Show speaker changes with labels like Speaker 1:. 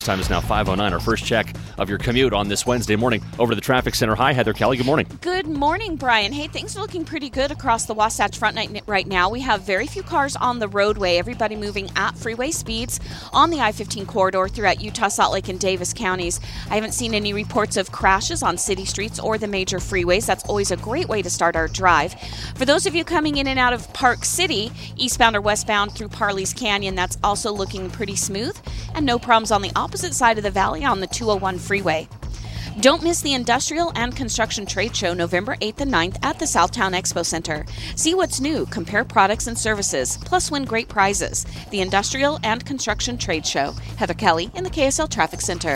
Speaker 1: Time is now 5:09. Our first check of your commute on this Wednesday morning. Over to the traffic center. Hi, Heather Kelly. Good morning.
Speaker 2: Good morning, Brian. Hey, things are looking pretty good across the Wasatch Front right now. We have very few cars on the roadway. Everybody moving at freeway speeds on the I-15 corridor throughout Utah, Salt Lake, and Davis counties. I haven't seen any reports of crashes on city streets or the major freeways. That's always a great way to start our drive. For those of you coming in and out of Park City, eastbound or westbound through Parley's Canyon, that's also looking pretty smooth, and no problems on the opposite side of the valley on the 201 freeway. Don't miss the Industrial and Construction Trade Show November 8th and 9th at the Southtown Expo Center. See what's new, compare products and services, plus win great prizes. The Industrial and Construction Trade Show. Heather Kelly in the KSL Traffic Center.